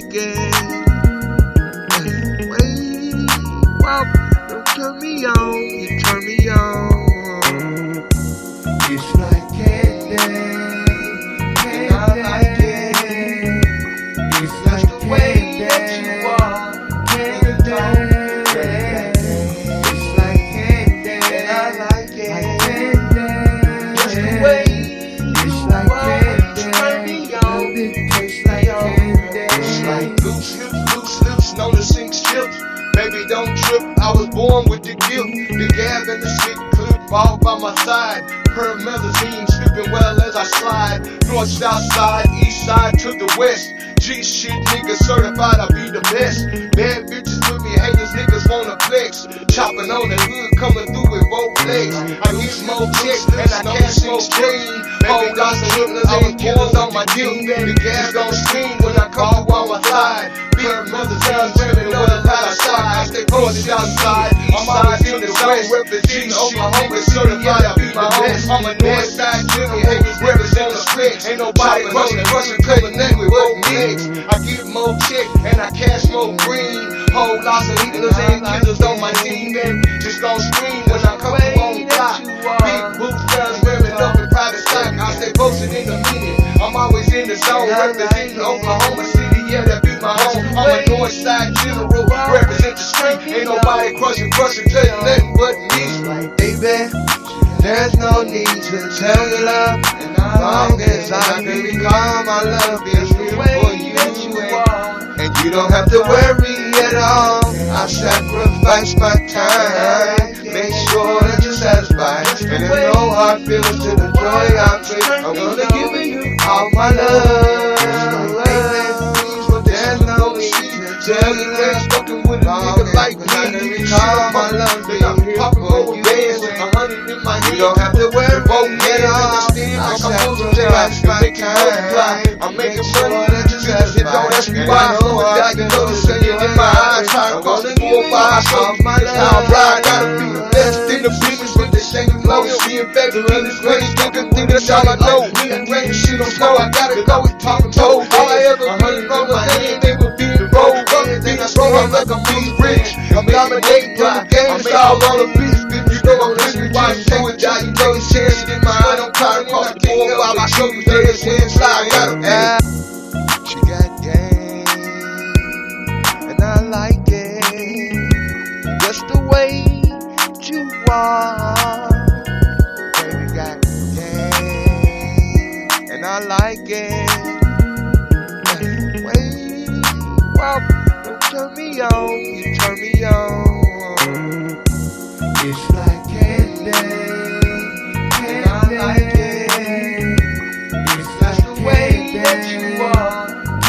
like it. Wait, wow, don't turn me on, you turn me on. It's like candy, and I like it. It's like the way that you are, candy. It's like candy, and I like it. Just the way it's like candy, turn me on. It tastes like candy. It's like loose lips, known to sink ships. Baby, don't trip, I was born with the gift. The gab and the stick clip all by my side. Per magazine, slipping well as I slide. North, south side, east side to the west. G shit, nigga certified, I be the best. Bad bitches with me, haters, niggas wanna flex. Chopping on the hood, coming through with both legs. I get more checks and I cash more green. Hold on to hitters and killers on my dick. The gas gon' scream when I come through on my side. Big magazines, women know the how I slide. I stay posted outside, east side to the west. Representing Oklahoma, certified, I be the best. I'm a north side general, represent the flex. Ain't nobody rushing, cutting that with both legs. I get more check and I cash more green. Whole lots of hitters and killers on my team, baby. Just gon' scream when I come on top. Big boots, guns, wearing up in private stock. I stay posted in a minute. I'm always in the zone, representing Oklahoma City. Yeah, that be my home. I'm a north side general, represent the street. Ain't nobody crushing, tell you nothing but me. Baby, there's no need to tell you love. As long as I can recall my love is real for you. And you don't have to worry at all. I sacrifice my time, make sure that you're satisfied. And there's no hard feelings to the joy I bring. I'm gonna give you all my love. There's no need to tell you that fucking with a nigga like me. I can recall my love is real for you. You don't have to worry at all. I sacrifice my time, I'm making sure that you're satisfied. Don't ask me why, slow it down, you know the saying in my eyes. Trying to cross the 4-5, so I'm blind. Gotta be the best in the business with this thing low. Seeing baby in this way, think that's all I know. Me and rain, shit don't snow, I gotta go with talking toes. All I ever heard from my name, they would be the road. Then I roll up like a beast rich. I'm dominating the game, it's all on the beat. You know I'm listening, why you do it, y'all? You know the chance in my heart, I'm tired of crossing the 4-5. I show you that it's inside, I gotta be. She got game, and I like it, just the way you are. Baby got game, and I like it. Wait, wow, don't turn me on, you turn me on. It's like candy, and I like it. It's like the way that you are.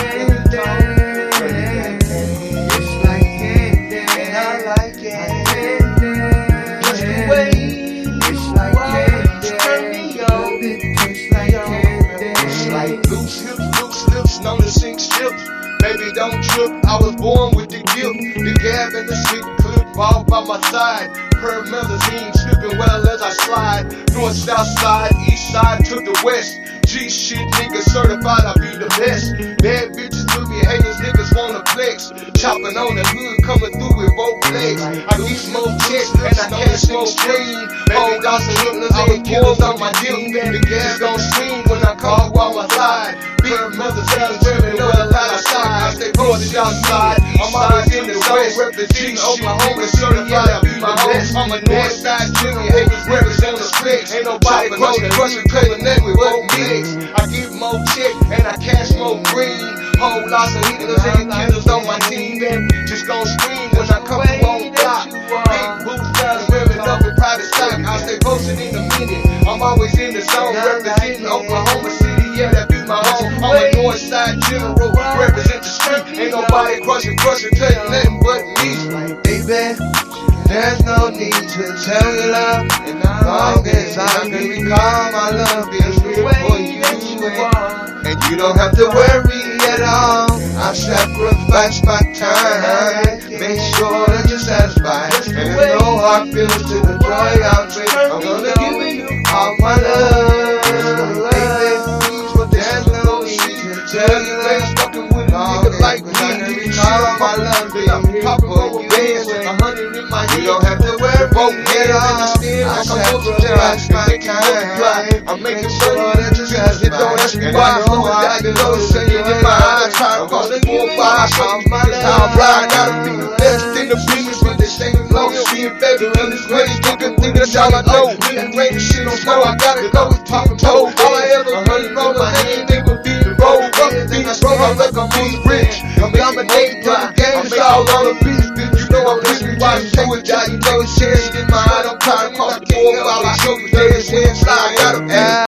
It's like candy, and I like it. Just the way it's like candy, turn me on. It tastes like candy. It's like loose lips, known to sink ships. Baby, don't trip, I was born with the gift. The gab and the stick clip all by my side. Per magazine, slipping well as I slide. North, south side, east side to the west. G shit, nigga certified, I be the best. Bad bitches with me, haters, niggas wanna flex. Chopping on the hood, coming through with both legs. I get more checks and I cash more green. Hold on to hitters and killers on my dick. The gas gon' scream when I come through on my side. Big magazines, women know the how I slide. I stay posted outside, I'm always in the west. Representing Oklahoma, certified, I be my best. I'm a north side general, haters represent the flex. Ain't nobody crushing, cutting that with both legs. I get more check and I cash more green. Whole lots of hitters and killers on my team, baby. Just gon' scream when I come through on top. Big boots, guns, women up in private stock. I stay posted in a minute. I'm always in the zone, representing Oklahoma City. Yeah, that be my home. I'm a north side general, represent the street. Ain't nobody crushing, tell you nothing but me. Baby, there's no need to tell you love. As long as I can recall my love is real for you. And you don't have to worry at all. I sacrifice my time, make sure that you're satisfied. And there's no hard feelings to the joy I bring. I'm gonna give you all my love. Baby, there's no need to tell you that fucking with a nigga like me. be for you. Dancing 100 in my head. You don't have to worry. Both hands in the stand like I'm multiplying. I'm making money. You don't ask me why. I'm diagnosed, saying in my eyes, trying to cross the 4 or 5. Show me how I gotta be the best in the business, but this ain't low. Seeing baby in this greatest nigga, think that's all I know. Me and great shit on snow, I gotta go with top and toe. All I ever really know, my hand nigga be the road. Up the beats, bro, I look, I'm rich. I'm dominating the game, it's all on the beats, bitch. You know I'm living, why you do it, y'all, you know it's serious in my eye. I'm trying to cross the 4 or 5. I show you days.